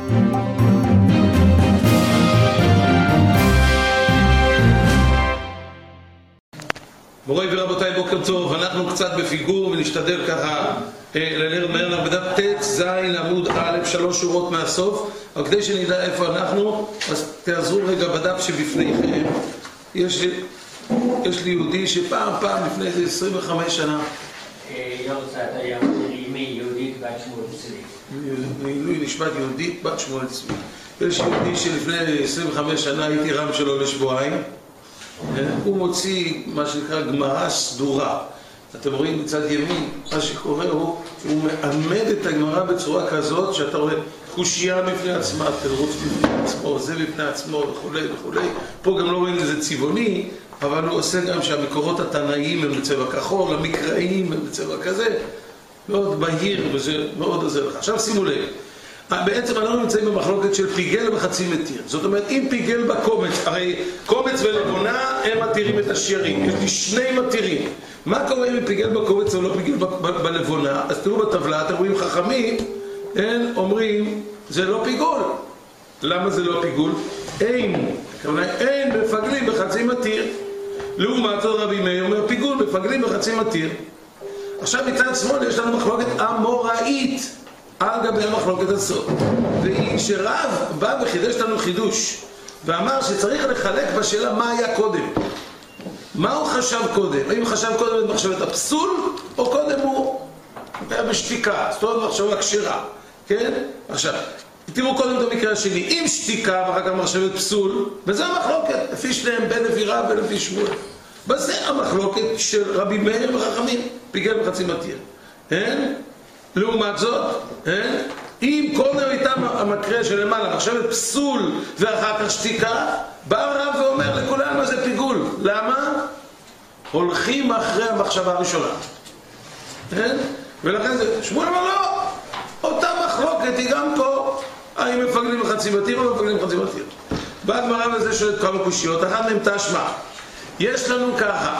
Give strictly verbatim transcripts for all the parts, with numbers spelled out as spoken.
מוריי ורבותיי, בוקר טוב. אנחנו קצת בפיגור ונשתדל ככה לנרד מהר בדף ט' ז' עמוד א', שלוש שורות מהסוף, אבל כדי שנדע איפה אנחנו, אז תעזרו רגע בדף שבפניכם. יש לי, יש לי יהודי שפעם פעם לפני איזה עשרים וחמש שנה יורצת היה מרימי יהודית בת שמואל צבי, לעילוי נשמת יהודית בת שמואל צבי. יש יהודי שלפני עשרים וחמש שנה הייתי רם שלו לשבועיים. הוא מוציא מה שנקרא גמרא סדורה. אתם רואים בצד ימין, מה שקורה הוא הוא מעמד את הגמרא בצורה כזאת שאתה רואה קושייה בפני עצמה, תירוץ בפני עצמו, זה בפני עצמו וכולי וכולי. פה גם לא רואים איזה צבעוני, אבל הוא עושה גם שהמקורות התנאיים הם בצבע כחול, המקראיים הם בצבע כזה, מאוד בהיר וזה מאוד עוזר לך. עכשיו שימו לב, בעצם אנחנו נמצאים במחלוקת של פיגל וחצי מתיר. זאת אומרת, אם פיגל בקומץ, הרי קומץ ולבונה הם מתירים את השיירים, יש לי שני מתירים. מה קורה אם פיגל בקומץ או לא פיגל בלבונה? אז תראו בטבלה, אתם רואים חכמים, הם אומרים, זה לא פיגול. למה זה לא פיגול? אין, אין מפגלים בחצי מתיר. לעומת זאת רבי מאיר אומר פיגול, מפגלים בחצי מתיר. עכשיו מצד שמאל יש לנו מחלוקת אמוראית על גבי המחלוקת הזאת, והיא שרב בא וחידש לנו חידוש ואמר שצריך לחלק בשאלה מה היה קודם. מה הוא חשב קודם? האם חשב קודם את מחשבת הפסול, או קודם הוא היה בשתיקה, זאת אומרת מחשבה כשרה, כן? עכשיו, תראו קודם את המקרה השני, עם שתיקה ואחר כך מחשבת פסול, וזה המחלוקת, לפי שניהם, בין לפי רב ולפי שמואל. וזה המחלוקת של רבי מאיר וחכמים, פיגל בחצי מתיר. אין? לעומת זאת, אין? אם קודם הייתה המקרה שלמעלה, מחשבת פסול ואחר כך שתיקה, בא רב ואומר לכולם מה זה פיגול. למה? הולכים אחרי המחשבה הראשונה. אין? ולכן זה, שמואל אמר לא, אותה מחלוקת היא גם פה, האם מפגלים בחצי מתיר או מפגלים בחצי מתיר. בעד מרב הזה שואלת כמה קושיות, אחת מהם תשמע. יש לנו ככה,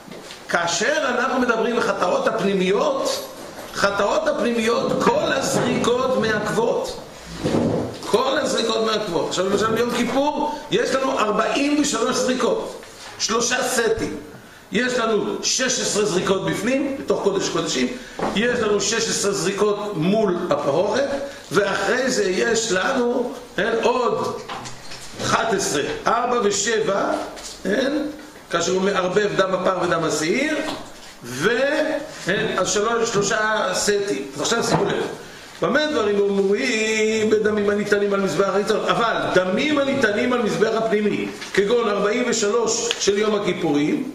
כאשר אנחנו מדברים בחטאות הפנימיות, חטאות הפנימיות, כל הזריקות מעכבות. כל הזריקות מעכבות. עכשיו למשל ביום כיפור יש לנו ארבעים ושלוש זריקות, שלושה סטים. יש לנו שש עשרה זריקות בפנים, בתוך קודש קודשים, יש לנו שש עשרה זריקות מול הפרוכת, ואחרי זה יש לנו אין, עוד אחת עשרה, ארבע ושבע, אין, כאשר הוא מערבב דם הפר ודם השעיר, ושלושה סטים. אז עכשיו שימו לב, במה דברים אומרים בדמים הניתנים על מזבח החיצון, אבל דמים הניתנים על מזבח הפנימי, כגון ארבעים ושלוש של יום הכיפורים,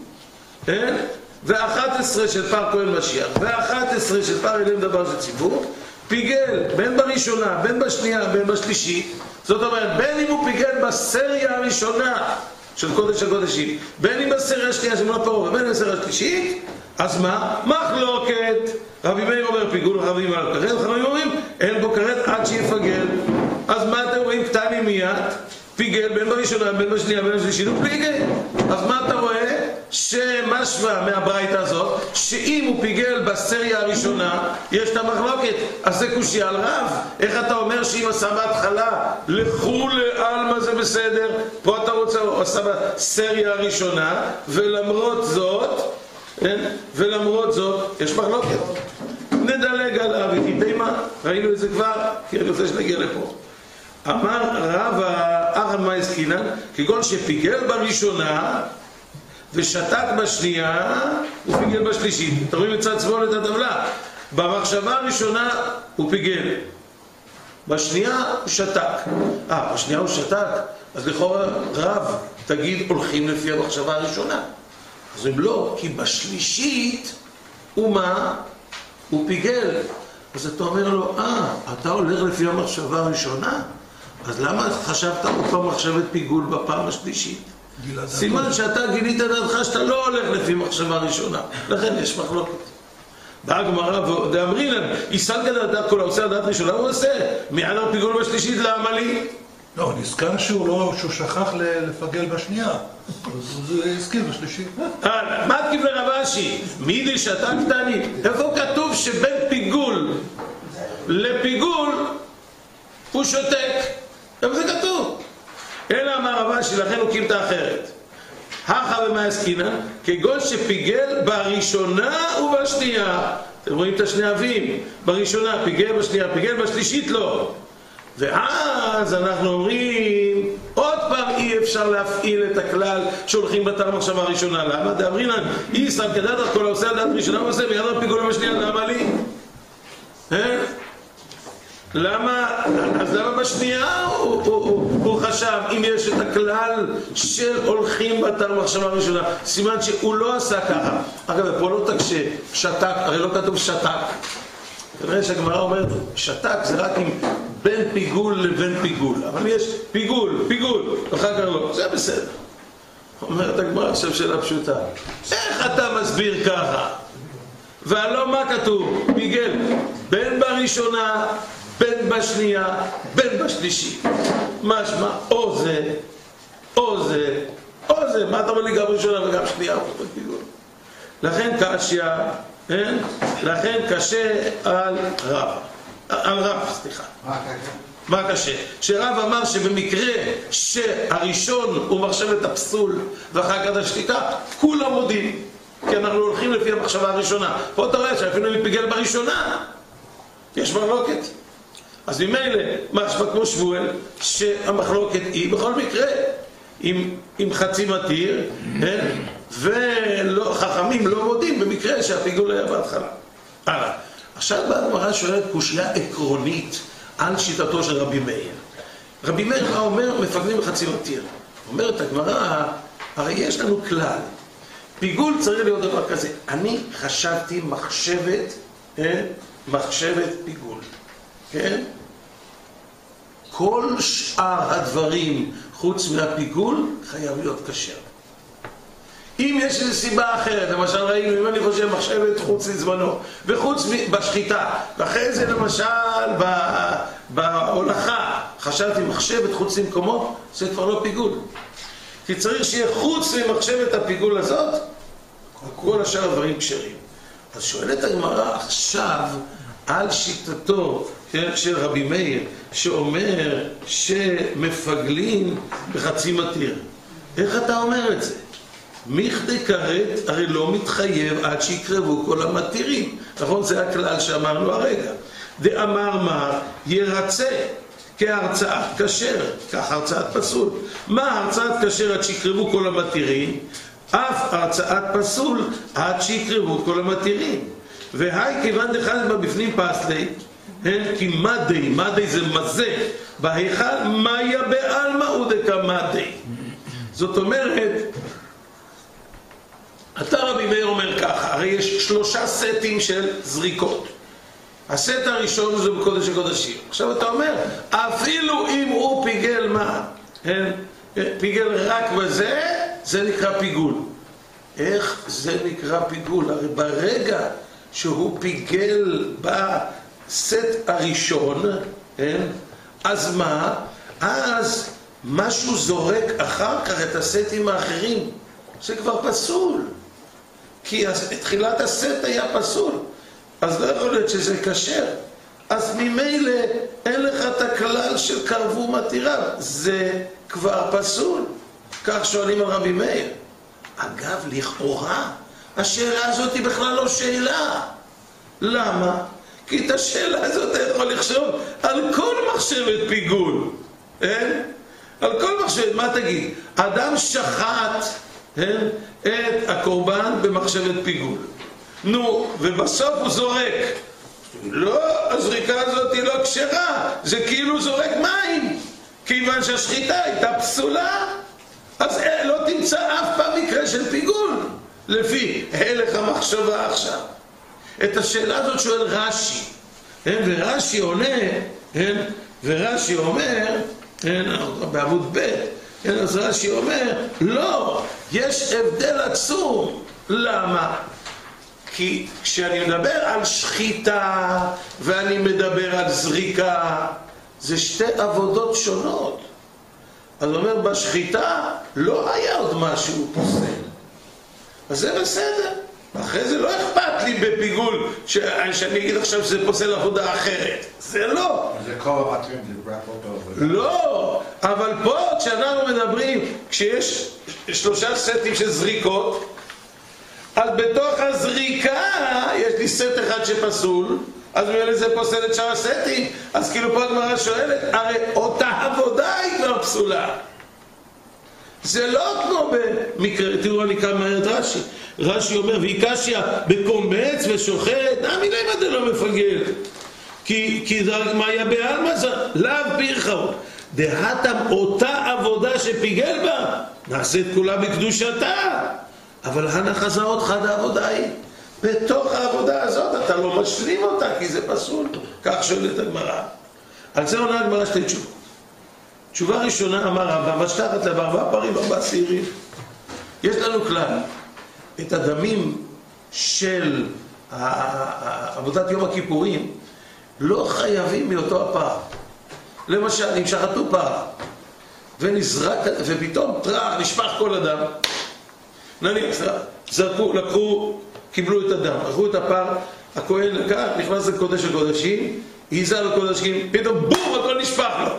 ו-אחת עשרה של פר כהן משיח, ו-אחת עשרה של פר אליהם דבר של ציבור, פיגל בין בראשונה, בין בשנייה, בין בשלישית. זאת אומרת, בין אם הוא פיגל בסריה הראשונה של קודש הקודשים, בין אם בסריה השנייה של מול הפרעה, ובין אם בסריה השלישית, אז מה? מחלוקת. רבי מאיר אומר פיגול, רבי מאיר אומר כרת, וחכמים אומרים אין בו כרת עד שיפגל. אז מה אתם רואים? קטני מיד, פיגל בין בראשונה, בין בשנייה, בין בשלישית, הוא פיגל. אז מה אתה רואה? שמשווה מהברייתא הזאת, שאם הוא פיגל בסריה הראשונה, יש את המחלוקת, אז זה קושי על רב. איך אתה אומר שאם עשה בהתחלה לכולי עלמא זה בסדר? פה אתה רוצה, הוא עשה בסריה הראשונה, ולמרות זאת, ולמרות זאת, יש מחלוקת. נדלג עליו, איתי מה? ראינו את זה כבר, כי אני רוצה שנגיע לפה. אמר רב אחת מעסקינן, כגון שפיגל בראשונה ושתק בשנייה, הוא פיגל בשלישית. אתם רואים מצד שמאל את הטבלה. במחשבה הראשונה הוא פיגל, בשנייה הוא שתק. אה, בשנייה הוא שתק, אז לכאורה רב, תגיד הולכים לפי המחשבה הראשונה. אז אם לא, כי בשלישית הוא מה? הוא פיגל. אז אתה אומר לו, אה, אתה הולך לפי המחשבה הראשונה? אז למה חשבת אותו מחשבת פיגול בפעם השלישית? סימן שאתה גילית דעתך שאתה לא הולך לפי מחשבה ראשונה. לכן יש מחלוקת. באה גמרא ואמרינן, יסלקא דעת כל העושה דעת ראשונה, הוא עושה. מעל הפיגול בשלישית, למה לי? לא, נזכר שהוא לא, שהוא שכח לפגל בשנייה. אז הוא הזכיר בשלישית. מה תקיף לרב אשי? מידי שתק תעני. איפה כתוב שבין פיגול לפיגול הוא שותק. גם זה כתוב. אלא אמר רבא שלכן הוא קימתא אחרת. הכה ומה עסקינן? כגון שפיגל בראשונה ובשנייה. אתם רואים את השני אבים? בראשונה פיגל, בשנייה פיגל, בשלישית לא. ואז אנחנו אומרים, עוד פעם אי אפשר להפעיל את הכלל שהולכים בתר המחשבה הראשונה. למה? דאמרינן, אי סל כדעת כל העושה על דעת ראשונה ועושה ביד פיגול בשנייה. למה לי? אה? למה? אז למה בשנייה הוא, הוא, הוא, הוא חשב אם יש את הכלל של הולכים בתר המחשבה הראשונה? סימן שהוא לא עשה ככה. אגב, פה לא תקשה, שתק, הרי לא כתוב שתק. כנראה שהגמרא אומרת, שתק זה רק עם בין פיגול לבין פיגול. אבל יש פיגול, פיגול, אחר כך לא. זה בסדר. אומרת הגמרא עכשיו שאלה פשוטה. איך אתה מסביר ככה? והלא מה כתוב? פיגל, בין בראשונה, בין בשנייה, בין בשלישית. משמע, או זה, או זה, או זה. מה אתה אומר לי גם ראשונה וגם שנייה? לכן קשיא, כן? לכן קשה על רב. על רב, סליחה. מה קשה? מה קשה? שרב אמר שבמקרה שהראשון הוא מחשבת הפסול ואחר כך השתיקה, כולם מודים. כי אנחנו הולכים לפי המחשבה הראשונה. פה אתה רואה שאפילו אם פיגל בראשונה, יש מחלוקת. אז ממילא, משמע כמו שבועל, שהמחלוקת היא בכל מקרה עם, עם חצי מתיר, וחכמים לא מודים במקרה שהפיגול היה בהתחלה. הלאה. עכשיו באה הגמרא שואלת קושיה עקרונית על שיטתו של רבי מאיר. רבי מאיר מה אומר? מפגנים בחצי מתיר. אומרת הגמרא, הרי יש לנו כלל. פיגול צריך להיות דבר כזה. אני חשבתי מחשבת, אה? מחשבת פיגול. כן? כל שאר הדברים חוץ מהפיגול חייב להיות כשר. אם יש איזו סיבה אחרת, למשל ראינו, אם אני חושב מחשבת חוץ לזמנו, וחוץ בשחיטה, ואחרי זה למשל בהולכה, חשבתי מחשבת חוץ למקומו, זה כבר לא פיגול. כי צריך שיהיה חוץ ממחשבת הפיגול הזאת, כל השאר הדברים כשרים. אז שואלת הגמרא עכשיו על שיטתו של רבי מאיר, שאומר שמפגלים בחצי מתיר. איך אתה אומר את זה? מכדי כרת הרי לא מתחייב עד שיקרבו כל המתירים. נכון? זה הכלל שאמרנו הרגע. דאמר מה? ירצה כהרצאת כשר, כך הרצאת פסול. מה הרצאת כשר עד שיקרבו כל המתירים? אף הרצאת פסול עד שיקרבו כל המתירים. והי כיוון דחד בה בפנים פסלי, כי מדי, מדי זה מזה, בהיכל מיה בעלמא ודקמדי. זאת אומרת, אתה רבי מאיר אומר ככה, הרי יש שלושה סטים של זריקות. הסט הראשון זה בקודש הקודשים. עכשיו אתה אומר, אפילו אם הוא פיגל מה? פיגל רק בזה, זה נקרא פיגול. איך זה נקרא פיגול? הרי ברגע שהוא פיגל בסט הראשון, אז מה? אז משהו זורק אחר כך את הסטים האחרים. זה כבר פסול. כי תחילת הסט היה פסול. אז לא יכול להיות שזה כשר. אז ממילא אין לך את הכלל של קרבו מתיריו. זה כבר פסול. כך שואלים על רבי מאיר. אגב, לכאורה, השאלה הזאת היא בכלל לא שאלה. למה? כי את השאלה הזאת אתה יכול לחשוב על כל מחשבת פיגול. אין? על כל מחשבת, מה תגיד? אדם שחט אין? את הקורבן במחשבת פיגול. נו, ובסוף הוא זורק. לא, הזריקה הזאת היא לא כשרה, זה כאילו זורק מים. כיוון שהשחיטה הייתה פסולה, אז לא תמצא אף פעם מקרה של פיגול. לפי הלך המחשבה עכשיו. את השאלה הזאת שואל רש"י. ורש"י עונה, ורש"י אומר, בעמוד ב', אז רש"י אומר, לא, יש הבדל עצום. למה? כי כשאני מדבר על שחיטה ואני מדבר על זריקה, זה שתי עבודות שונות. אז הוא אומר, בשחיטה לא היה עוד משהו פוסל. אז זה בסדר. אחרי זה לא אכפת לי בפיגול שאני אגיד עכשיו שזה פוסל עבודה אחרת. זה לא. זה כל המטרים לברק אותו. לא, אבל פה כשאנחנו מדברים, כשיש שלושה סטים של זריקות, אז בתוך הזריקה יש לי סט אחד שפסול, אז מאלה זה פוסל את שאר הסטים. אז כאילו פה הגמרא שואלת, הרי אותה עבודה היא כבר פסולה. זה לא כמו במקרה, תראו אני כאן מהר את רש"י. רש"י אומר, ויקשיה בקומץ ושוחרת, נמי למה זה לא מפגל? כי, כי זה מה יבא עלמא זה, לאו פירחו. דהתם אותה עבודה שפיגל בה, נעשית כולה בקדושתה. אבל הנחזה עוד חד העבודה היא. בתוך העבודה הזאת אתה לא משלים אותה, כי זה פסול. כך שואלת הגמרא. על זה עונה הגמרא שתי תשובות. תשובה ראשונה אמר רבא, משתחת לארבעה פרים, ארבעה שעירים. יש לנו כלל, את הדמים של עבודת יום הכיפורים לא חייבים מאותו הפר. למשל, אם שחטו פר ונזרק, ופתאום טרע, נשפך כל הדם, נניח, זרקו, לקחו, קיבלו את הדם, לקחו את הפר, הכהן לקח, נכנס לקודש הקודשים, היזה לקודשים, פתאום בום, הכל נשפך לו.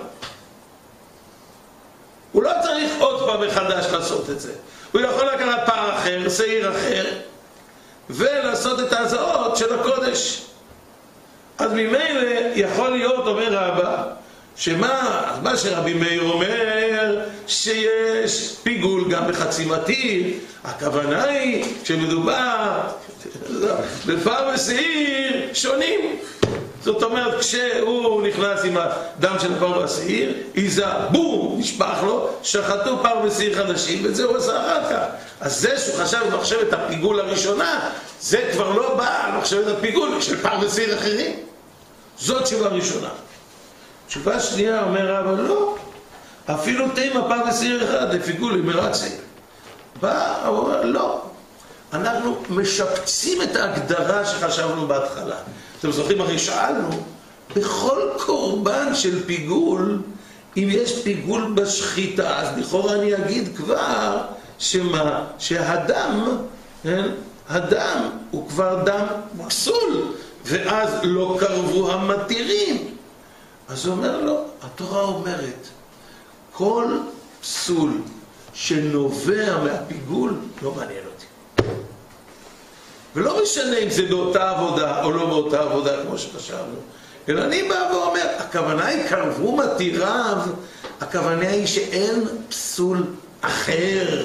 הוא לא צריך עוד פעם מחדש לעשות את זה. הוא יכול לקחת פר אחר, שעיר אחר, ולעשות את ההזעות של הקודש. אז ממילא יכול להיות, אומר רבא, שמה, מה שרבי מאיר אומר, שיש פיגול גם בחצי מתיר, הכוונה היא שמדובר בפר ושעיר שונים. זאת אומרת, כשהוא נכנס עם הדם של הפר והשעיר, איזה בום, נשפך לו, שחטו פר ושעיר חדשים, וזה הוא עשה אחר כך. אז זה שהוא חשב במחשבת הפיגול הראשונה, זה כבר לא בא על מחשבת הפיגול של פר ושעיר אחרים. זאת תשובה ראשונה. תשובה שנייה אומר אבל לא, אפילו תימה פר ושעיר אחד, לפיגול עם מרצי. בא, הוא אומר לא. אנחנו משפצים את ההגדרה שחשבנו בהתחלה. אתם זוכרים, הרי שאלנו, בכל קורבן של פיגול, אם יש פיגול בשחיטה, אז לכאורה אני אגיד כבר, שמה? שהדם, כן? הדם הוא כבר דם פסול, ואז לא קרבו המתירים. אז הוא אומר לו, התורה אומרת, כל פסול שנובע מהפיגול לא מעניין אותי. ולא משנה אם זה באותה עבודה או לא באותה עבודה כמו שחשבנו. אלא אני בא ואומר, הכוונה היא קרבו מתיריו, הכוונה היא שאין פסול אחר.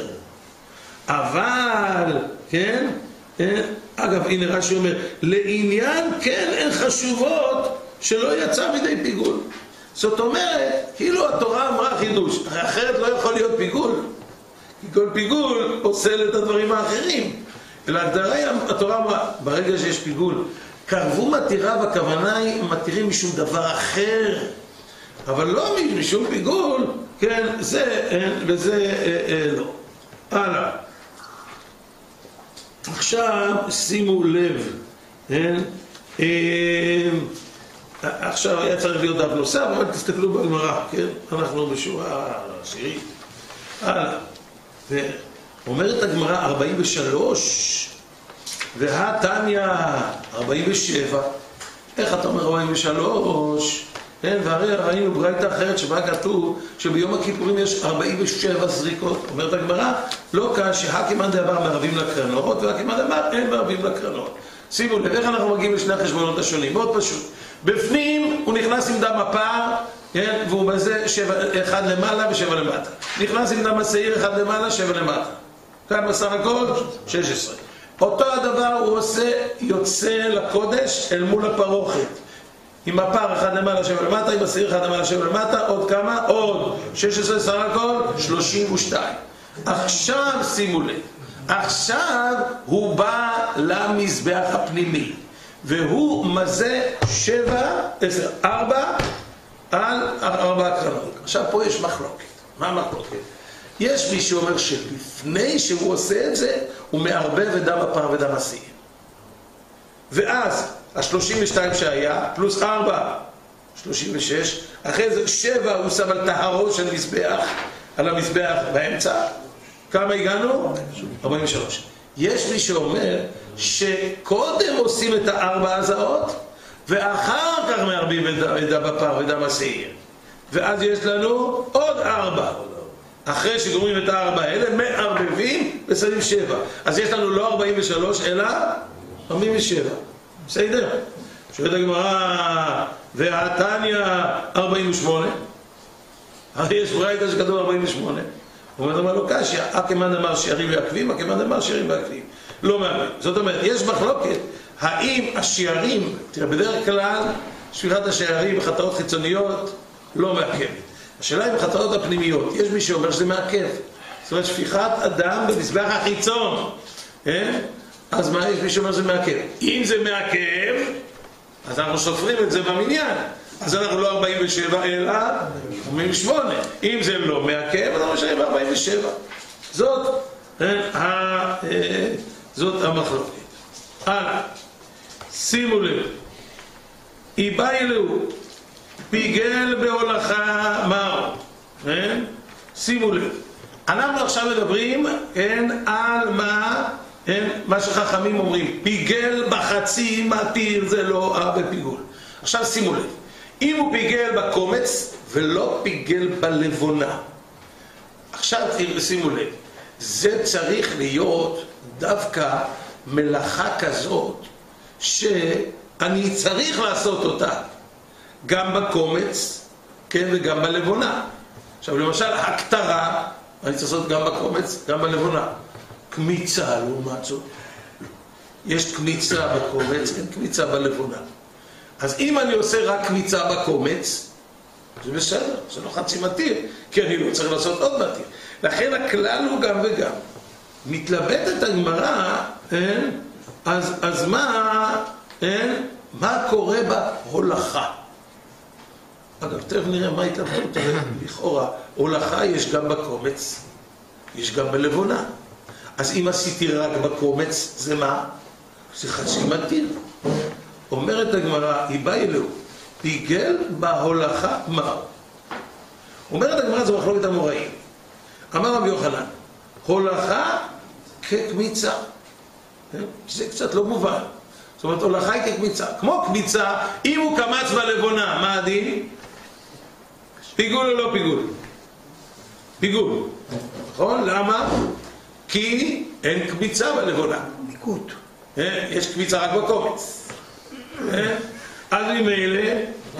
אבל, כן? אגב, הנה רש"י אומר, לעניין כן הן חשובות שלא יצא מדי פיגול. זאת אומרת, כאילו התורה אמרה חידוש, אחרת לא יכול להיות פיגול. כי כל פיגול פוסל את הדברים האחרים. אלא הגדרה היא, התורה אמרה, ברגע שיש פיגול, קרבו מתיריו, הכוונה היא מתירים משום דבר אחר. אבל לא משום פיגול, כן, זה, וזה אה, אה, לא. הלאה. עכשיו שימו לב, כן? אה, עכשיו היה צריך להיות דף נוסף, אבל תסתכלו בגמרא, כן? אנחנו בשורה עשירית. הלאה. ואומרת הגמרא ארבעים ושלוש, והתניא ארבעים ושבע. איך אתה אומר ארבעים ושלוש? כן, והרי ראינו ברייתא אחרת שבה כתוב שביום הכיפורים יש ארבעים ושבע זריקות. אומרת הגמרא, לא כאן שהקימן דאמר מערבים לקרנות, והקימן דאמר אין מערבים לקרנות. שימו לב, איך אנחנו מגיעים לשני החשבונות השונים? מאוד פשוט. בפנים הוא נכנס עם דם הפר, כן, והוא בזה שבע, אחד למעלה ושבע למטה. נכנס עם דם השעיר, אחד למעלה, שבע למטה. כאן בסך הכל, שש עשרה. אותו הדבר הוא עושה, יוצא לקודש אל מול הפרוכת. עם הפר אחד למעלה, שבע למטה, עם השעיר אחד למעלה, שבע למטה, עוד כמה? עוד שש עשרה סך הכל, שלושים ושתיים. עכשיו שימו לב, עכשיו הוא בא למזבח הפנימי, והוא מזה שבע, עשר, ארבע, על ארבע קרנות. עכשיו פה יש מחלוקת. מה המחלוקת? יש מי שאומר שלפני שהוא עושה את זה, הוא מערבב את דם הפר ודם השעיר. ואז ה-שלושים ושתיים שהיה, פלוס ארבע, שלושים ושש, אחרי זה שבע הוא שם על טהרו של מזבח, על המזבח באמצע. כמה הגענו? ארבעים ושלוש. יש מי שאומר שקודם עושים את הארבע הזעות, ואחר כך מערבים את הבפר ודם השעיר. ואז יש לנו עוד ארבע. אחרי שגומרים את הארבע האלה, מערבבים ושמים שבע. אז יש לנו לא ארבעים ושלוש, אלא ארבעים ושבע. בסדר? שואלת הגמרא, והתניא ארבעים ושמונה. הרי יש ברייתא שכתוב ארבעים ושמונה. הוא אומר לו קשיא, הכמן אמר שערים ועקבים, הכמן אמר שערים ועקבים. לא מערבים. זאת אומרת, יש מחלוקת, האם השערים, תראה, בדרך כלל, שפיכת השערים בחטאות חיצוניות לא מעכבת. השאלה היא בחטאות הפנימיות, יש מי שאומר שזה מעכב. זאת אומרת, שפיכת אדם במזבח החיצון. אה? אז מה, יש מי שאומר שזה מעכב. אם זה מעכב, אז אנחנו סופרים את זה במניין. אז אנחנו לא ארבעים ושבע, אלא ארבעים ושמונה. אם זה לא מעכב, אז אנחנו משארים ב-ארבעים ושבע. זאת, אה, זאת המחלוקת. הלאה. שימו לב. איבא אלוהו. פיגל בהולכה מהו, כן? שימו לב. אנחנו עכשיו מדברים, כן, על מה, כן, מה שחכמים אומרים, פיגל בחצי מתיר זה לא אב בפיגול. עכשיו שימו לב, אם הוא פיגל בקומץ ולא פיגל בלבונה, עכשיו שימו לב, זה צריך להיות דווקא מלאכה כזאת שאני צריך לעשות אותה. גם בקומץ, כן, וגם בלבונה. עכשיו, למשל, הכתרה, אני צריך לעשות גם בקומץ, גם בלבונה. קמיצה, לעומת זאת. יש קמיצה בקומץ, כן, קמיצה בלבונה. אז אם אני עושה רק קמיצה בקומץ, זה בסדר, זה לא חצי מתיר, כי אני לא צריך לעשות עוד מתיר. לכן הכלל הוא גם וגם. מתלבטת הגמרא, כן, אז, אז מה, כן, מה קורה בהולכה? אגב, תכף נראה מה התלבטות, לכאורה, הולכה יש גם בקומץ, יש גם בלבונה. אז אם עשיתי רק בקומץ, זה מה? זה חצי מתיר. אומרת הגמרא, איבא אלוהו, פיגל בהולכה מהו? אומרת הגמרא, זו מחלוקת המוראים. אמר רבי יוחנן, הולכה כקמיצה. זה קצת לא מובן. זאת אומרת, הולכה היא כקמיצה. כמו קמיצה, אם הוא קמץ בלבונה, מה הדין? פיגול או לא פיגול? פיגול. נכון? למה? כי אין קמיצה בלבונה. ניקות. יש קמיצה רק בקומץ. אז ממילא...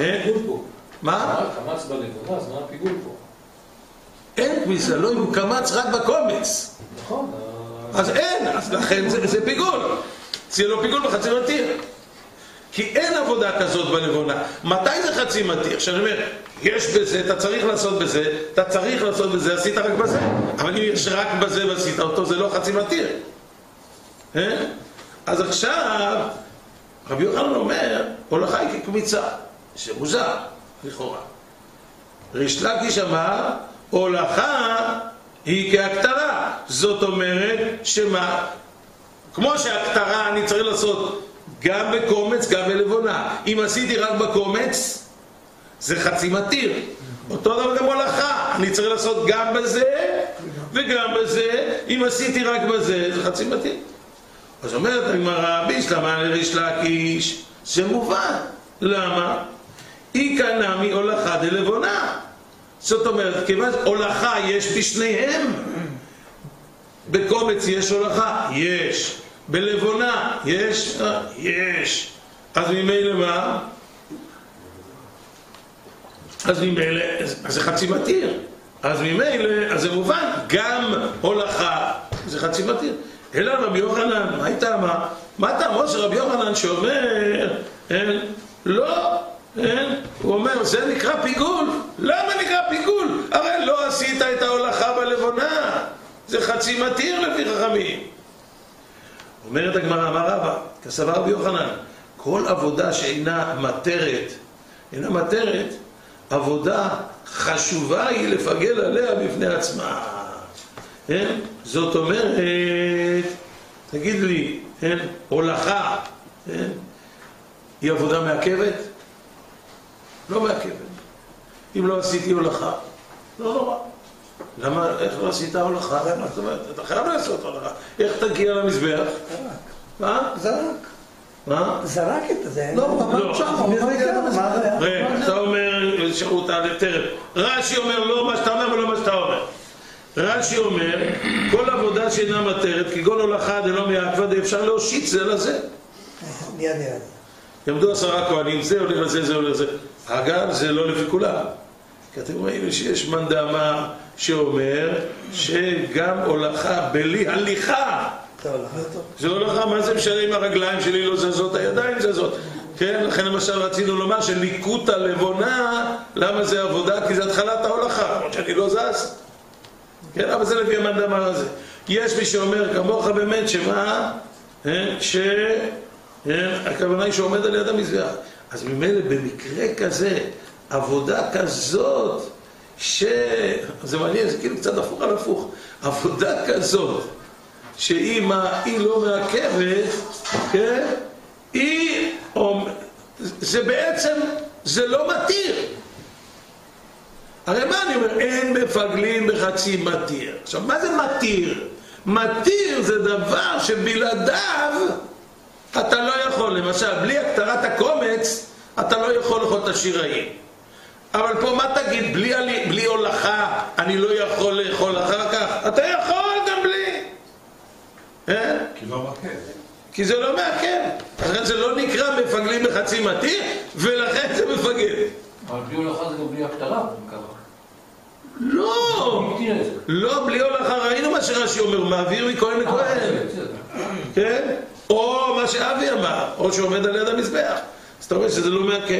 מה? קמץ בלבונה, אז מה הפיגול פה? אין קמיצה, לא אם הוא קמץ רק בקומץ. נכון. אז אין, אז לכן זה פיגול. זה לא פיגול בחצי מתיר. כי אין עבודה כזאת בלבונה. מתי זה חצי מתיר? שאני אומר, יש בזה, אתה צריך לעשות בזה, אתה צריך לעשות בזה, עשית רק בזה. אבל אם יש רק בזה ועשית אותו, זה לא חצי מתיר. אה? אז עכשיו, רבי יוחנן אומר, הולכה היא כקמיצה, שמוזר, לכאורה. ריש לקיש אמר, הולכה היא כהקטרה. זאת אומרת, שמה? כמו שהקטרה אני צריך לעשות גם בקומץ, גם בלבונה. אם עשיתי רק בקומץ, זה חצי מתיר. אותו דבר גם הולכה. אני צריך לעשות גם בזה וגם בזה. אם עשיתי רק בזה, זה חצי מתיר. אז אומרת הגמרא, בישלמה לריש לקיש, זה מובן. למה? איכא נמי הולכה דלבונה. זאת אומרת, כיוון הולכה יש בשניהם. בקומץ יש הולכה? יש. בלבונה יש? יש. אז ממילא מה? אז ממילא, אז זה חצי מתיר. אז ממילא, אז זה מובן, גם הולכה זה חצי מתיר. אלא רבי יוחנן, מה הייתה מה? מה טעמו של רבי יוחנן שאומר, אין, לא, אין, הוא אומר, זה נקרא פיגול. למה נקרא פיגול? הרי לא עשית את ההולכה בלבונה. זה חצי מתיר לפי חכמים. אומרת הגמרא, אמר רבא, כסבר רבי יוחנן, כל עבודה שאינה מתרת, אינה מתרת, עבודה חשובה היא לפגל עליה בפני עצמה. אין? זאת אומרת, תגיד לי, אין? הולכה, אין? היא עבודה מעכבת? לא מעכבת. אם לא עשיתי הולכה, לא נורא. למה, איך לא עשית הולכה? זאת אומרת, אתה חייב לעשות הולכה. איך תגיע למזבח? מה? זרק. מה? זרק את זה. לא, הוא אמר שם, הוא אמר ליד המזבח. רגע, אתה אומר, שירות על טרף. רש"י אומר לא מה שאתה אומר ולא מה שאתה אומר. רש"י אומר, כל עבודה שאינה מתרת, כגון הולכה דלא מעכבא דאפשר להושיט זה לזה. מיד יד. יעמדו עשרה כהנים, זה הולך לזה, זה הולך לזה. אגב, זה לא לפי כולם. כי אתם רואים שיש מאן דאמר שאומר שגם הולכה בלי הליכה. זה הולכה טוב. זה הולכה, מה זה משנה אם הרגליים שלי לא זזות, הידיים זזות. כן, לכן למשל רצינו לומר שליקוט הלבונה, למה זה עבודה? כי זה התחלת ההולכה, כמו שאני לא זז. כן, אבל זה לפי המאן דאמר הזה. יש מי שאומר כמוך באמת שמה? שהכוונה היא שעומד על יד המזבח. אז ממילא במקרה כזה, עבודה כזאת, ש... זה מעניין, זה כאילו קצת הפוך על הפוך. עבודה כזאת, שאם היא לא מעכבת, כן? היא... זה בעצם, זה לא מתיר. הרי מה אני אומר? אין מפגלים בחצי מתיר. עכשיו, מה זה מתיר? מתיר זה דבר שבלעדיו אתה לא יכול. למשל, בלי הקטרת הקומץ, אתה לא יכול לאכול את השיראים. אבל פה מה תגיד? בלי, בלי הולכה אני לא יכול לאכול אחר כך? אתה יכול גם בלי. אה? כי לא מעכב. כי זה לא מעכב. לכן זה לא נקרא מפגלים בחצי מתיר, ולכן זה מפגל. אבל בלי הולכה זה גם בלי הקטרה, אם ככה. לא, לא, בלי הולכה, ראינו מה שרש"י אומר, מעביר מכהן לכהן, כן? או מה שאבי אמר, או שעומד על יד המזבח. אז אתה רואה שזה לא מעכב.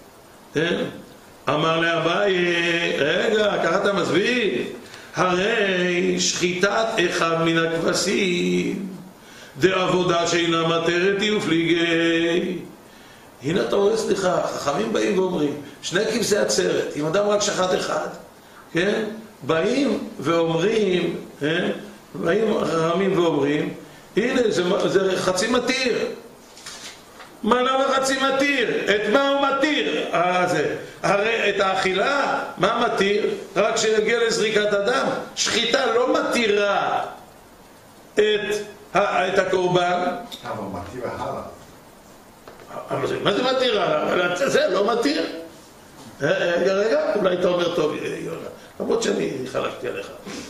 אמר לאביי, רגע, ככה אתה מסביר, הרי שחיטת אחד מן הכבשים דעבודה שאינה מתרת היא ופליגי. הנה אתה רואה, סליחה, חכמים באים ואומרים, שני כבשי עצרת, אם אדם רק שחט אחד, כן? באים ואומרים, כן? באים חכמים ואומרים, הנה זה, זה חצי מתיר. מה למה חצי מתיר? את מה הוא מתיר? אה, זה. הרי את האכילה, מה מתיר? רק כשנגיע לזריקת אדם. שחיטה לא מתירה את, את הקורבן. אבל מתיר הלאה. אבל זה, מה זה מתיר? זה לא מתיר. רגע, רגע, אולי אתה אומר טוב, יונה. למרות שאני חלקתי עליך.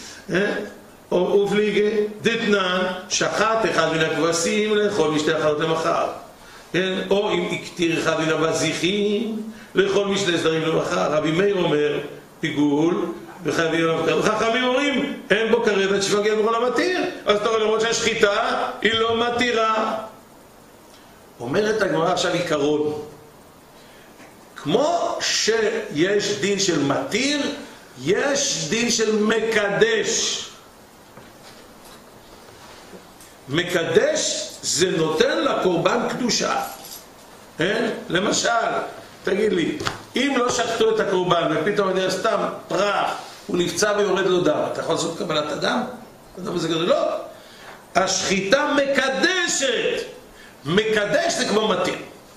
ובליגי, דתנן, שחט אחד מן הכבשים לאכול משתי אכלות למחר. או אם הקטיר אחד מן הבזיחים לאכול משתי סדרים למחר. רבי מאיר אומר, פיגול, וחכמים אומרים, אין בו כרת שפגל בכל המתיר. אז אתה רואה, למרות שהשחיטה היא לא מתירה. אומרת הגמרא עכשיו עיקרון. כמו שיש דין של מתיר, יש דין של מקדש. מקדש זה נותן לקורבן קדושה. אין? למשל, תגיד לי, אם לא שחטו את הקורבן ופתאום אני סתם פרח, הוא נפצע ויורד לו דם, אתה יכול לעשות קבלת הדם? אדם הזה כזה, לא. השחיטה מקדשת. מקדש זה כמו מתיר.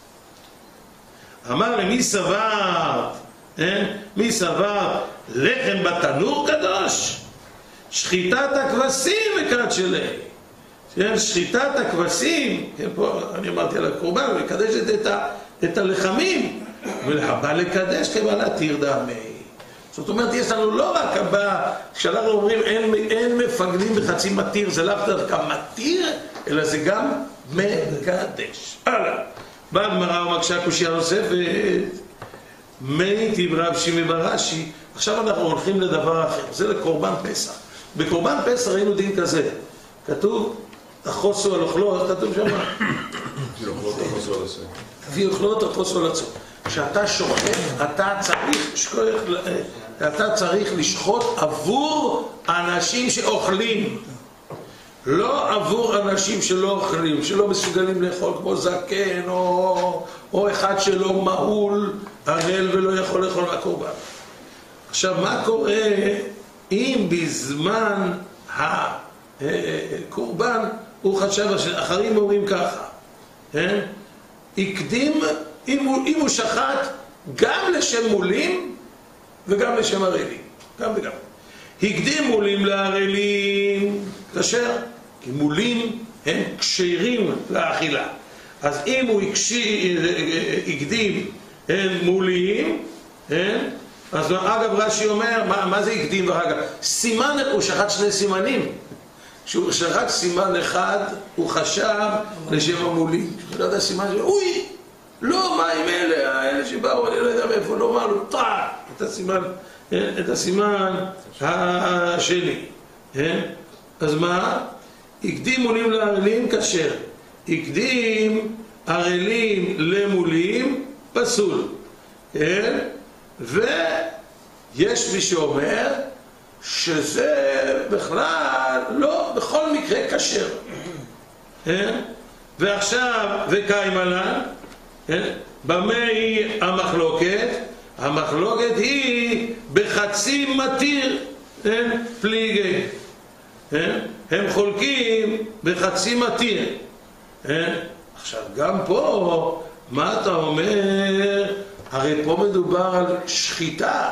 אמר לי, מי סבר? אין? מי סבר? לחם בתנור קדוש? שחיטת הכבשים מקדשלי. כן, שחיטת הכבשים, כן, פה אני אמרתי על הקורבן, מקדשת את, ה, את הלחמים, ולהבא לקדש כמה להתיר דמי. זאת אומרת, יש לנו לא רק הבא, כשאנחנו אומרים אין, אין מפגלים בחצי מתיר, זה לאו דווקא מתיר, אלא זה גם מקדש. הלאה. באה גמרא ומקשה קושיה נוספת, מי תברב שימי ברש"י. עכשיו אנחנו הולכים לדבר אחר, זה לקורבן פסח. בקורבן פסח ראינו דין כזה, כתוב, החוסו על אוכלות, כתוב שם מה? תביא אוכלות, החוסו על עצו. תביא אוכלות, החוסו על עצו. כשאתה שוחט, אתה צריך, אתה צריך לשחוט עבור אנשים שאוכלים. לא עבור אנשים שלא אוכלים, שלא מסוגלים לאכול, כמו זקן, או, או אחד שלא מעול, ערל ולא יכול לאכול מהקורבן. עכשיו, מה קורה אם בזמן הקורבן הוא חשב, אחרים אומרים ככה, כן? הקדים, אם הוא, אם הוא שחט גם לשם מולים וגם לשם ערלים, גם וגם. הקדים מולים לערלים, כשר, כי מולים הם כשרים לאכילה. אז אם הוא הקדים מוליים, אז אגב רש"י אומר, מה, מה זה הקדים ואגב? סימן, הוא שחט שני סימנים. כשהוא שחט סימן אחד, הוא חשב לשם המולים. הוא לא יודע סימן שלו, אוי, לא, מה עם אלה, האלה שבאו, אני לא יודע מאיפה, לא אמר לו, טע, את הסימן, את הסימן השני. אז מה? הקדים מולים לערלים כשר. הקדים ערלים למולים פסול. כן? ויש מי שאומר שזה בכלל לא, בכל מקרה כשר. כן? ועכשיו, וקיימלן, כן? במה היא המחלוקת? המחלוקת היא בחצי מתיר, כן? פליגי. כן? הם חולקים בחצי מתיר. כן? עכשיו, גם פה, מה אתה אומר? הרי פה מדובר על שחיטה.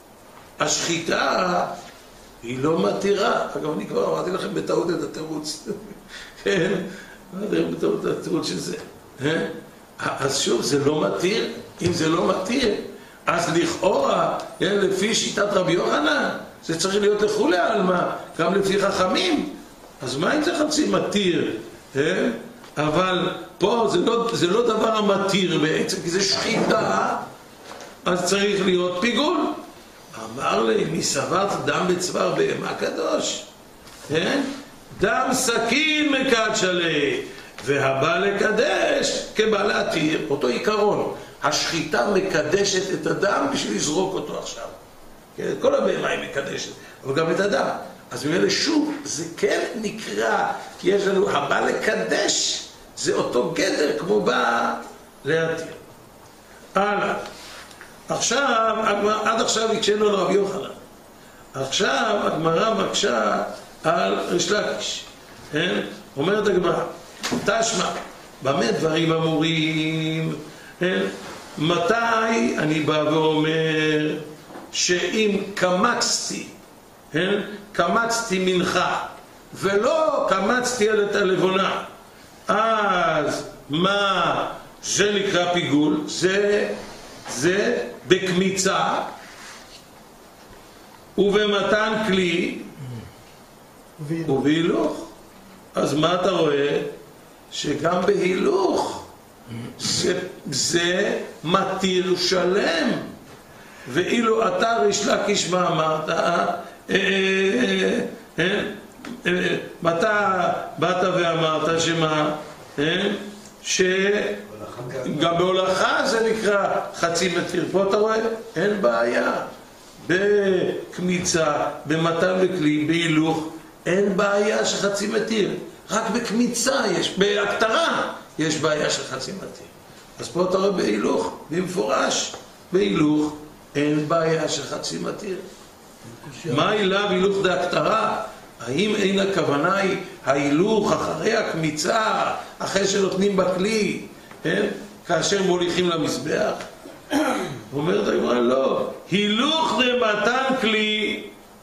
השחיטה היא לא מתירה. אגב, אני כבר אמרתי לכם בטעות את התירוץ. כן? אמרתי לכם בטעות את התירוץ של זה. אז שוב, זה לא מתיר. אם זה לא מתיר, אז לכאורה, לפי שיטת רבי יוחנן, זה צריך להיות לכולי עלמא, גם לפי חכמים. אז מה אם זה חצי מתיר? אבל פה זה לא, זה לא דבר המתיר בעצם, כי זה שחיטה, אז צריך להיות פיגול. אמר לי, מי סברת דם בצוואר בהמה קדוש? כן? דם סכין מקדש עליה, והבא לקדש כבא להתיר. אותו עיקרון, השחיטה מקדשת את הדם בשביל לזרוק אותו עכשיו. כן? כל הבהמה היא מקדשת, אבל גם את הדם. אז ממילא שוב, זה כן נקרא, כי יש לנו הבא לקדש, זה אותו גדר כמו בא להתיר. הלאה. עכשיו, עד עכשיו הקשינו לרבי יוחנן. עכשיו הגמרא מקשה על ריש לקיש. כן? אומרת הגמרא, תשמע, במה דברים אמורים? כן? מתי אני בא ואומר שאם קמצתי, כן? קמצתי מנחה ולא קמצתי על את הלבונה, אז מה זה נקרא פיגול? זה, זה בקמיצה ובמתן כלי ובהילוך. אז מה אתה רואה? שגם בהילוך זה, זה מתיר שלם. ואילו אתה ריש לקיש מה אמרת? מתי באת ואמרת שמה? שגם בהולכה זה נקרא חצי מתיר. פה אתה רואה? אין בעיה. בקמיצה, במתן לכלי, בהילוך, אין בעיה של חצי מתיר. רק בקמיצה יש, בהקטרה יש בעיה של חצי מתיר. אז פה אתה רואה בהילוך, במפורש, בהילוך אין בעיה של חצי מתיר. מה הילה בהילוך דהקטרה? האם אין הכוונה היא ההילוך אחרי הקמיצה, אחרי שנותנים בכלי, כן? כאשר מוליכים למזבח? אומרת הגמרא, לא, הילוך דמתן כלי,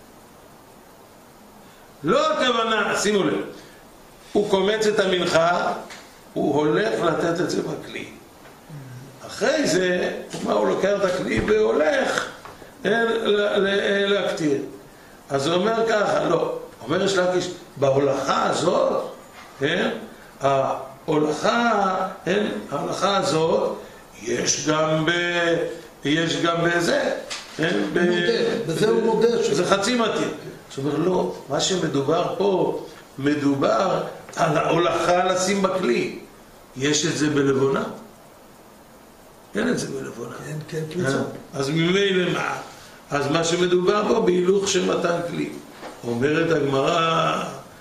לא הכוונה, שימו לב, הוא קומץ את המנחה, הוא הולך לתת את זה בכלי. אחרי זה, מה, הוא לוקח את הכלי והולך להקטיר. אז הוא אומר ככה, לא, אומר יש לקיש, בהולכה הזאת, כן, ההולכה, כן, ההולכה הזאת, יש גם ב... יש גם בזה, כן, ב... בזה הוא מודה. זה חצי מתיר. זאת אומרת, לא, מה שמדובר פה, מדובר על ההולכה לשים בכלי. יש את זה בלבונה? אין את זה בלבונה. כן, כן, קליצה. אז ממילא מה? אז מה שמדובר פה בהילוך של מתן כלי. אומרת הגמרא,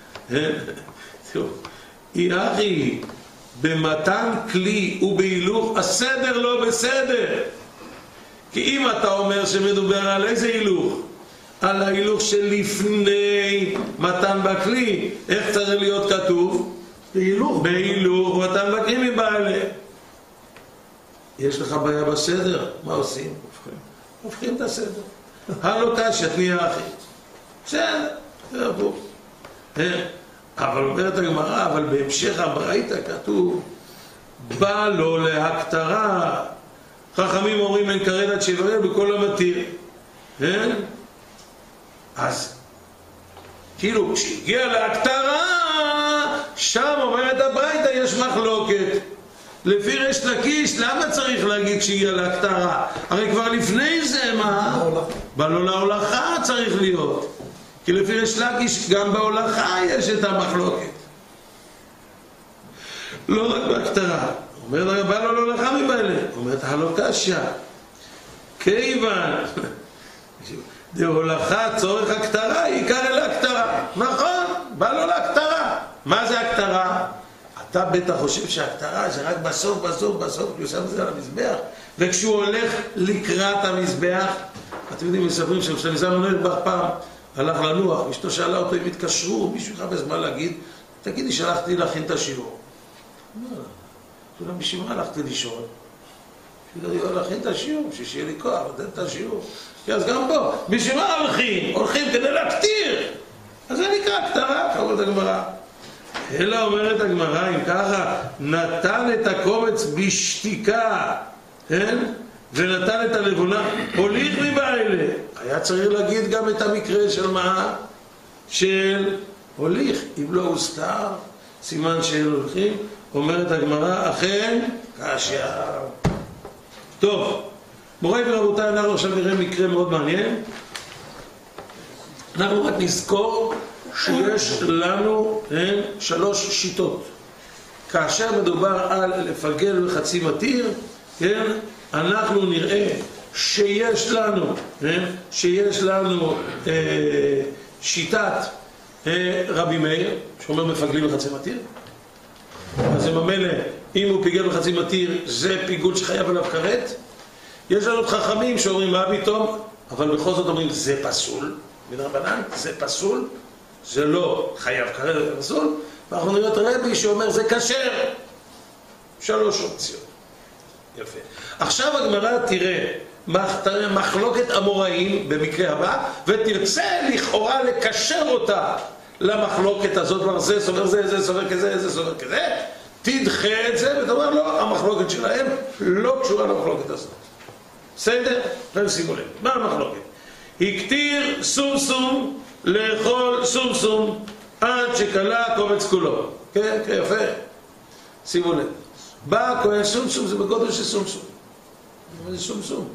אי אחי, במתן כלי ובהילוך הסדר לא בסדר. כי אם אתה אומר שמדובר על איזה הילוך? על ההילוך שלפני מתן בכלי, איך צריך להיות כתוב? בהילוך. בהילוך ומתן בכלי מבעלה. יש לך בעיה בסדר? מה עושים? הופכים. הופכים את הסדר. הלא קשת נהיה אחי. בסדר, זה הפוך. אבל אומרת הגמרא, אבל בהמשך הברייתא כתוב, בא לו להקטרה. חכמים אומרים אין כרת עד שיברר בכל המתיר. כן? אז, כאילו, כשהגיע להקטרה, שם אומרת הברייתא יש מחלוקת. לפי ריש לקיש, למה צריך להגיד שהגיע להקטרה? הרי כבר לפני זה, מה? בא לו להולכה צריך להיות. כי לפי ריש לקיש, גם בהולכה יש את המחלוקת. לא רק בהקטרה. אומרת, בא לו להולכה מבעלה. אומרת, הלא קשיא. כיוון, דהולכה צורך הקטרה, עיקר אל הקטרה. נכון, בא לו להקטרה. מה זה הקטרה? אתה בטח חושב שהקטרה זה רק בסוף, בסוף, בסוף, כי הוא שם את זה על המזבח. וכשהוא הולך לקראת המזבח, אתם יודעים, מספרים שכשניסן נוירבך פעם הלך לנוח, אשתו שאלה אותו אם התקשרו, מישהו חפש מה להגיד, תגידי, שלחתי להכין את השיעור. לא, בשביל מה הלכתי לישון? בשביל להכין את השיעור, בשביל שיהיה לי כוח, לתת את השיעור. אז גם פה, בשביל מה הולכים? הולכים כדי להקטיר. אז זה נקרא הקטרה, קוראת הגמרא. אלא אומרת הגמרא, אם ככה, נתן את הקומץ בשתיקה, כן? ונתן את הלבונה, הוליך מבעלה. היה צריך להגיד גם את המקרה של מה? של הוליך. אם לא הוסתר, סימן שאין הולכים, אומרת הגמרא, אכן, קשיא. טוב, מוריי ורבותיי, אנחנו עכשיו נראה מקרה מאוד מעניין. אנחנו רק נזכור שיש לנו אין, שלוש שיטות. כאשר מדובר על לפגל וחצי מתיר, כן, אנחנו נראה שיש לנו, כן, שיש לנו אה, שיטת אה, רבי מאיר, שאומר מפגלים וחצי מתיר. אז זה ממילא, אם הוא פיגל וחצי מתיר, זה פיגול שחייב עליו כרת. יש לנו חכמים שאומרים מה פתאום, אבל בכל זאת אומרים זה פסול, מדרבנן, זה פסול. זה לא חייב כרת, זה פסול. ואנחנו נראה את רבי שאומר זה כשר. שלוש אופציות. יפה. עכשיו הגמרא תראה מחלוקת אמוראים במקרה הבא, ותרצה לכאורה לקשר אותה למחלוקת הזאת, כבר זה סובר זה, זה סובר כזה, זה סובר כזה, תדחה את זה ותאמר לא, המחלוקת שלהם לא קשורה למחלוקת הזאת. בסדר? ושימו לב, מה המחלוקת? הקטיר סום סום לאכול סום סום עד שקלה קומץ כולו. כן, כן, יפה. שימו לב. בא הכהן סום סום, זה בגודל של סום סום. זה סום סום.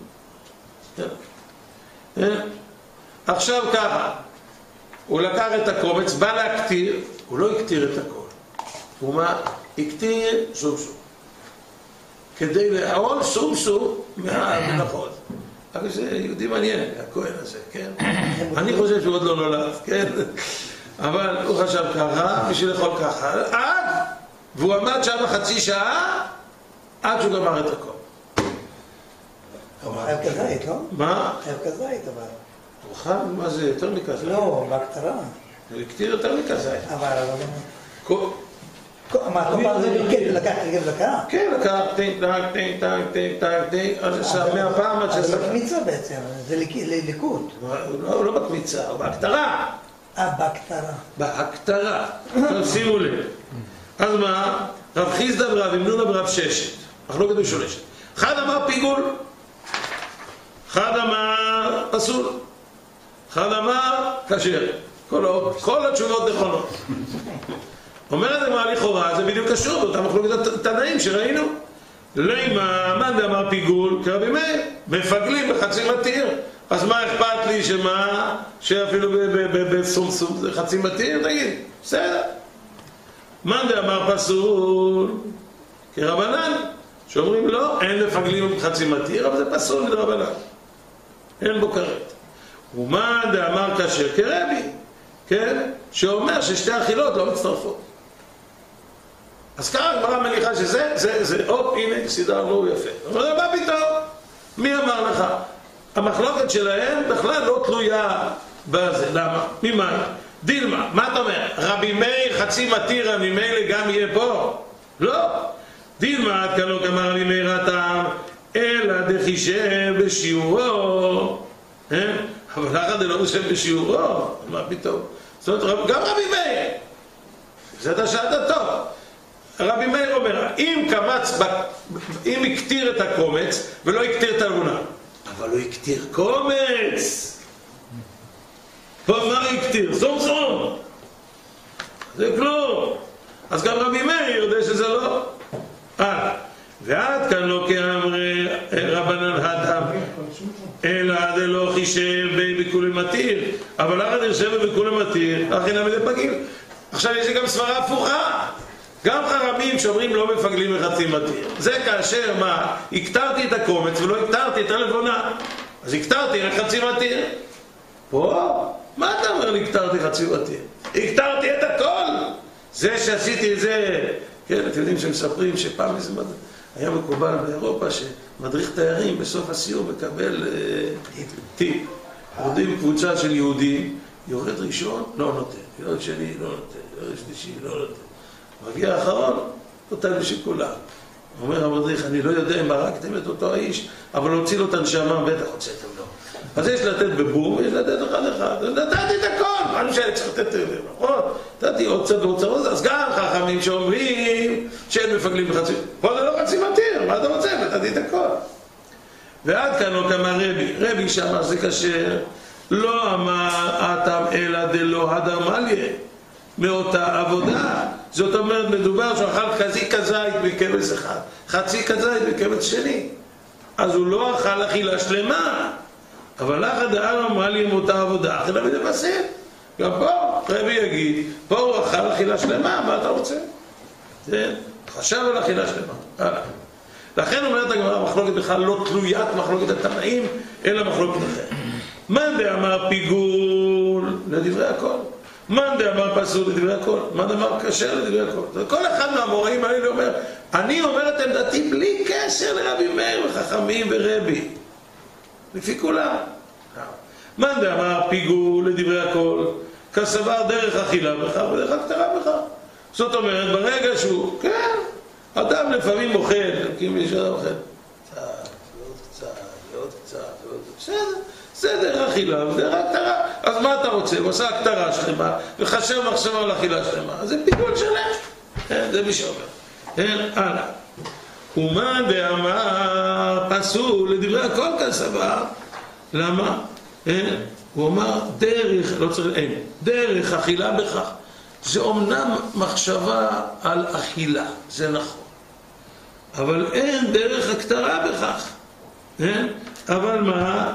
עכשיו ככה, הוא לקח את הקומץ, בא להקטיר, הוא לא הקטיר את הכל. הוא מה? הקטיר סום סום. כדי לעול סום סום מהמנחות. אבל זה יהודי מעניין, הכהן הזה, כן? אני חושב שהוא עוד לא נולד, כן? אבל הוא חשב ככה, בשביל לאכול ככה, עד, והוא עמד שם חצי שעה, עד שהוא גמר את הכל. הוא חייב כזית, לא? מה? חייב כזית, אבל... הוא חייב, מה זה, יותר מכזית? לא, בקטרה. הוא הקטיר יותר מכזית. אבל... כל... מה, כל פעם זה לקח רגב דקה? כן, לקח, טינק, טינק, טינק, טינק, טינק, טינק, טינק, עד ששם מהפעם עד ששם. זה בקמיצה בעצם, זה ליקוט. הוא לא בקמיצה, הוא בהקטרה. אה, בהקטרה. בהקטרה. שימו לב. אז מה? רב חיסדא ורב ימנונה ורב ששת. מחלוקת משולשת. אחד אמר פיגול. אחד אמר פסול. אחד אמר כשר. כל התשובות נכונות. אומרת הגמרא לכאורה, זה בדיוק קשור באותה מחלוקת התנאים שראינו. למה, מאן דאמר פיגול כרבי מאיר, מפגלים בחצי מתיר. אז מה אכפת לי שמה, שאפילו בסומסום זה חצי מתיר, תגיד, בסדר. מאן דאמר פסול כרבנן, שאומרים לא, אין מפגלים בחצי מתיר, אבל זה פסול כרבנן. אין בו כרת. ומאן דאמר כשר כרבי, כן, שאומר ששתי אכילות לא מצטרפות. אז ככה הגמרא מניחה שזה, זה, זה, הופ, הנה, סידרנו יפה. אבל מה פתאום? מי אמר לך? המחלוקת שלהם בכלל לא תלויה בזה. למה? ממאי? דילמה, מה אתה אומר? רבי מאיר חצי מתיר, רבי מאיר גם יהיה פה? לא. דילמה, עד כאן לא כמר רבי מאיר הטעם, אלא דחישב בשיעורו. אבל לך זה לא משב בשיעורו. מה פתאום? זאת אומרת, גם רבי מאיר. זה אתה שאלת טוב. רבי מאיר אומר, אם קמץ, ב... אם הקטיר את הקומץ ולא הקטיר את הלבונה, אבל הוא הקטיר קומץ. פה מה הקטיר? סום סום. זה כלום. אז גם רבי מאיר יודע שזה לא. אה, ועד כאן לא כאמרי רבנן הדם, אלא דלא חישב בי בכולי מתיר, אבל אחת יושב בכולי מתיר, אחי נמי לפגיל. עכשיו יש לי גם סברה הפוכה. גם חרמים שאומרים לא מפגלים בחצי מתיר. זה כאשר מה? הקטרתי את הקומץ ולא הקטרתי את הלבונה. אז הקטרתי רק חצי מתיר. פה? מה אתה אומר לי הקטרתי חצי מתיר? הקטרתי את הכל! זה שעשיתי את זה... כן, אתם יודעים שמספרים שפעם איזה מדע... היה מקובל באירופה שמדריך תיירים בסוף הסיור מקבל אה, טיפ. יורדים קבוצה של יהודים, יורד ראשון, לא נותן. יורד שני, לא נותן. יורד שלישי, לא נותן. מגיע האחרון, נותן בשיקולה. אומר המדריך, אני לא יודע אם הרגתם את אותו האיש, אבל להוציא לו את הנשמה, בטח הוצאתם לו. אז יש לתת בבום, ויש לתת אחד אחד. נתתי את הכל, מה שאני צריך לתת אליהם, נכון? נתתי עוד צד ועוד צד, אז גם חכמים שאומרים שאין מפגלים בחצי. פה זה לא חצי מתיר, מה אתה רוצה? נתתי את הכל. ועד כאן לא כמה רבי, רבי שאמר זה כשר, לא אמר אתם אלא דלא הדר מליה. מאותה עבודה. זאת אומרת, מדובר שהוא אכל חצי כזית בקבץ אחד, חצי כזית בקבץ שני. אז הוא לא אכל אכילה שלמה. אבל לך דעה אמרה לי עם אותה עבודה, אכילה בדבסים. גם פה, רבי יגיד, פה הוא אכל אכילה שלמה, מה אתה רוצה? כן? חשב על אכילה שלמה. הלאה. לכן אומרת הגמרא, המחלוקת בכלל לא תלוית מחלוקת התנאים, אלא מחלוקת אחרת. מאן דאמר פיגול לדברי הכל. מאן דאמר פסול לדברי הכל. מאן דאמר כשר לדברי הכל. כל אחד מהאמוראים האלה אומר, אני אומר את עמדתי בלי קשר לרבי מאיר וחכמים ורבי. לפי כולם. מאן דאמר פיגול לדברי הכל, כסבר דרך אכילה בכך ודרך הקטרה בכך. זאת אומרת, ברגע שהוא, כן, אדם לפעמים אוכל, כי מי שאדם אוכל, קצת, ועוד קצת, ועוד קצת, ועוד קצת, בסדר, זה דרך אכילה ודרך הקטרה. אז מה אתה רוצה? הוא עושה הקטרה שלמה, וחשב מחשבה על אכילה שלמה. אז זה פיגול שלם. זה מי שאומר. הלאה. ומה דאמר פסול לדברי הכל כסבר? למה? הוא אמר דרך, לא צריך, אין, דרך אכילה בכך. זה אומנם מחשבה על אכילה, זה נכון. אבל אין דרך הקטרה בכך. אין? אבל מה?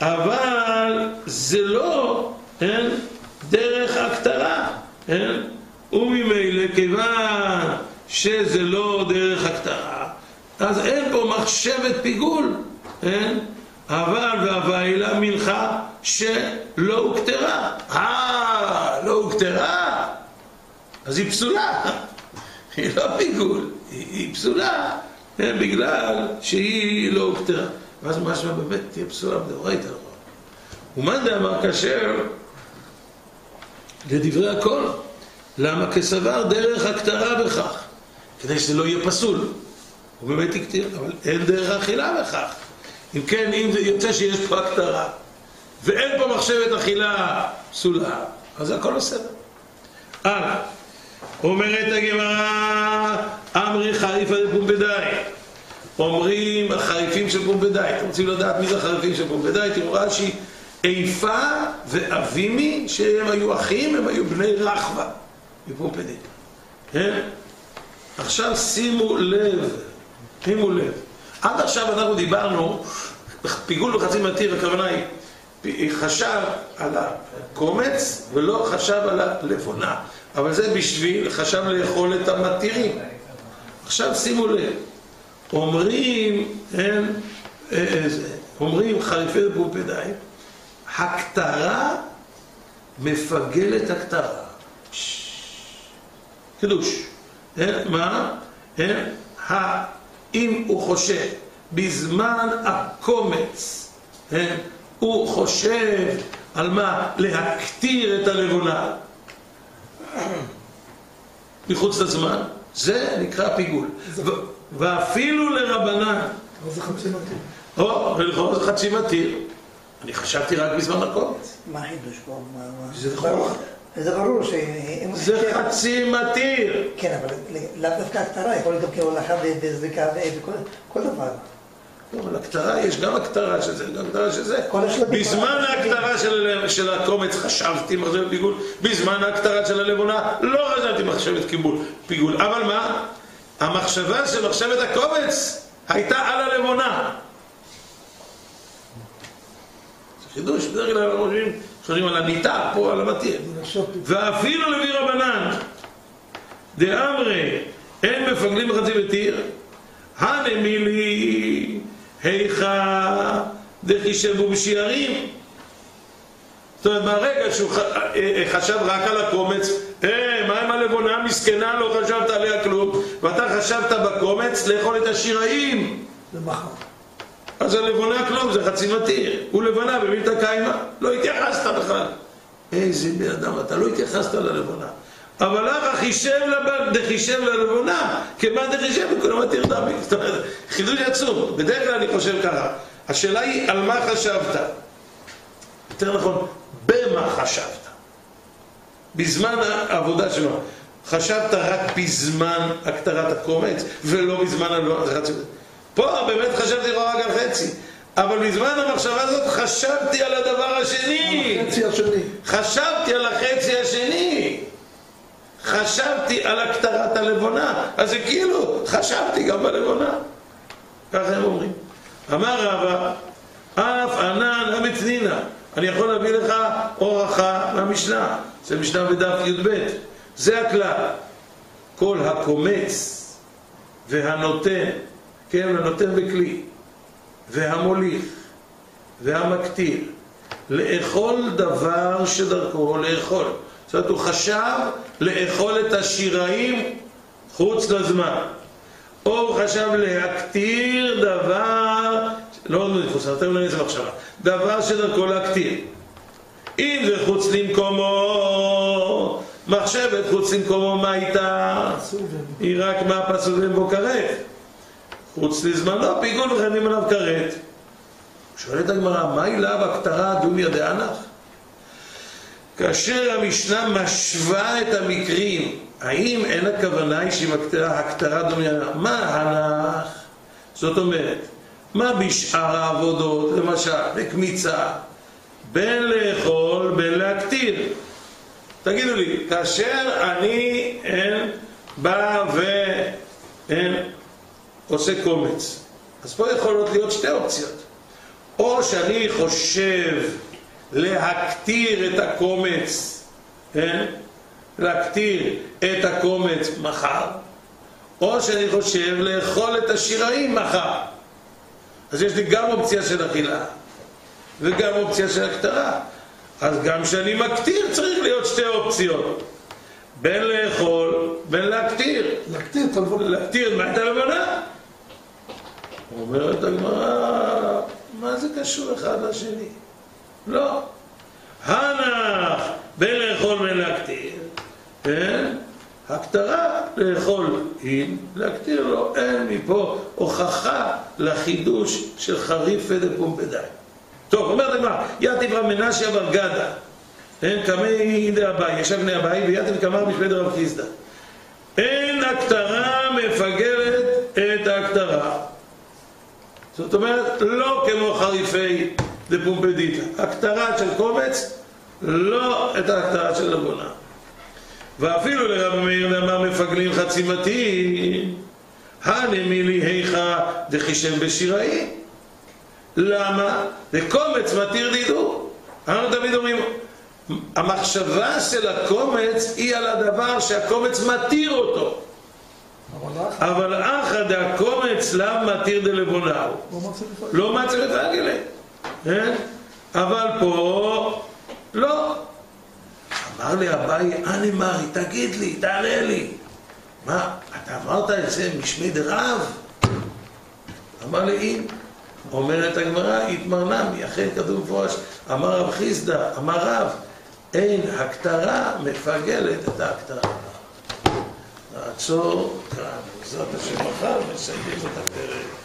אבל זה לא, אין? דרך הקטרה. אין? וממילא כיוון שזה לא דרך הקטרה, אז אין פה מחשבת פיגול. אין? אבל והווילה מלכה שלא הוקטרה. אה, לא הוקטרה. אז היא פסולה. היא לא פיגול, היא, היא פסולה. כן, בגלל שהיא לא הוקטרה. ואז משמע באמת תהיה פסולה בדאורייתא. ומאן דאמר כשר לדברי הכל. למה? כסבר דרך הקטרה בכך. כדי שזה לא יהיה פסול. הוא באמת יקטיר, אבל אין דרך אכילה בכך. אם כן, אם זה יוצא שיש פה הקטרה, ואין פה מחשבת אכילה פסולה, אז הכל בסדר. הלאה. אומרת הגמרא, אמרי חריפה לפומבדאי. אומרים החריפים של פומבדאי. אתם רוצים לדעת מי זה החריפים של פומבדאי? תראו רש"י, איפה ואבימי, שהם היו אחים, הם היו בני רחבה בפומבדאי. כן? עכשיו שימו לב, שימו לב. עד עכשיו אנחנו דיברנו, פיגול וחצי מתיר, הכוונה היא, חשב על הקומץ ולא חשב על הלבונה. אבל זה בשביל, חשב לאכול את המתירים. עכשיו שימו לב, אומרים, הם, אומרים חריפי פומבדאי, הקטרה מפגלת הקטרה. חידוש. מה? אם הוא חושב בזמן הקומץ, הוא חושב על מה? להקטיר את הלבונה מחוץ לזמן, זה נקרא פיגול. ואפילו לרבנן, זה חצי מתיר. או, ולכאורה זה חצי מתיר. אני חשבתי רק בזמן הקומץ. מה החידוש פה? זה לכאורה. זה ברור שאם... זה חצי מתיר. כן, אבל לאו דווקא הקטרה, יכול להיות גם כהולכה בזריקה וכל דבר. לא, אבל הקטרה, יש גם הקטרה של זה, גם הקטרה של זה. כל השלבים. בזמן ההקטרה של, של הקומץ חשבתי מחשבת פיגול, בזמן ההקטרה של הלבונה לא חשבתי מחשבת קיבול, פיגול. אבל מה? המחשבה של מחשבת הקומץ הייתה על הלבונה. זה חידוש, בדרך כלל אנחנו חושבים, חושבים על הניטה, פה על המתיר. ואפילו לפי רבנן, דאמרי, אין מפגלים בחצי מתיר, הנמילי היכה דחישבו בשיערים. זאת אומרת, ברגע שהוא חשב רק על הקומץ, אה, מה עם הלבונה מסכנה, לא חשבת עליה כלום, ואתה חשבת בקומץ לאכול את השיראים. זה מחר. אז הלבונה כלום, זה חצי מתיר. הוא לבנה במילתא קיימא, לא התייחסת בכלל. איזה בן אדם, אתה לא התייחסת ללבונה. אבל לך חישב דחישב ללבונה, כמה דחישב וכולם מתיר דמי. זאת אומרת, חידוש עצום. בדרך כלל אני חושב ככה, השאלה היא על מה חשבת. יותר נכון, במה חשבת. בזמן העבודה שלו. חשבת רק בזמן הקטרת הקומץ, ולא בזמן הלבונה. פה באמת חשבתי רק על חצי. אבל בזמן המחשבה הזאת חשבתי על הדבר השני. החצי השני. חשבתי על החצי השני. חשבתי על הקטרת הלבונה. אז זה כאילו, חשבתי גם בלבונה. ככה הם אומרים. אמר רבא, אף ענן המצנינה. אני יכול להביא לך אורחה מהמשנה. זה משנה בדף י"ב. זה הכלל. כל הקומץ והנותן, כן, הנותן בכלי, והמוליך, והמקטיר, לאכול דבר שדרכו לאכול. זאת אומרת, הוא חשב לאכול את השיראים חוץ לזמן. או הוא חשב להקטיר דבר, לא עוד מחוץ, נתן לנו איזה מחשבה, דבר שדרכו להקטיר. אם זה חוץ למקומו, מחשבת חוץ למקומו, מה הייתה? היא רק מה פסול בן בו כרת. חוץ לזמנו, פיגול וחייבים עליו כרת. שואלת הגמרא, מה היא לאו הקטרה דומיה דאנך? כאשר המשנה משווה את המקרים, האם אין הכוונה היא שהיא מקטרה הקטרה דומיה דאנך? מה הנך? זאת אומרת, מה בשאר העבודות, למשל, בקמיצה, בין לאכול, בין להקטיר? תגידו לי, כאשר אני אין, בא ואין, עושה קומץ, אז פה יכולות להיות שתי אופציות. או שאני חושב להקטיר את הקומץ, כן? להקטיר את הקומץ מחר, או שאני חושב לאכול את השיראים מחר. אז יש לי גם אופציה של אכילה וגם אופציה של הקטרה. אז גם שאני מקטיר צריך להיות שתי אופציות, בין לאכול בין להקטיר. להקטיר את הלבונה. להקטיר מה את הלבונה? אומרת הגמרא, מה זה קשור אחד לשני? לא. הנך בין לאכול בין להקטיר, כן? הקטרה לאכול עם, להקטיר לו. אין מפה הוכחה לחידוש של חריף ודפומפדאי. טוב, אומרת הגמרא, יתיב רב מנשיה בר גדה, אין קמי דאביי, ישב בני אביי, ויתיב כמר משפט רב חיסדא. אין הקטרה מפגלת את ההקטרה. זאת אומרת, לא כמו חריפי דפומפדיתא. הקטרה של קומץ, לא את ההקטרה של לבונה. ואפילו לרב מאיר דאמר מפגלים חצי מתאים, הנמילי היכה דחישב בשיראי. למה? וקומץ מתיר דידור. אנחנו תמיד אומרים, המחשבה של הקומץ היא על הדבר שהקומץ מתיר אותו. אבל אחא דהקומץ לאו מתיר דלבונהו, לא מצא לפגלה. אבל פה לא. אמר לי אביי, אני מרי, תגיד לי, תענה לי, מה, אתה אמרת את זה משמי דרב? אמר לי, אם. אומרת הגמרא, התמרנמי, אכן כתוב מפורש, אמר רב חיסדא, אמר רב, אין הקטרה מפגלת את ההקטרה. נעצור כאן, בעזרת השם מחר, מסיימים את הפרק.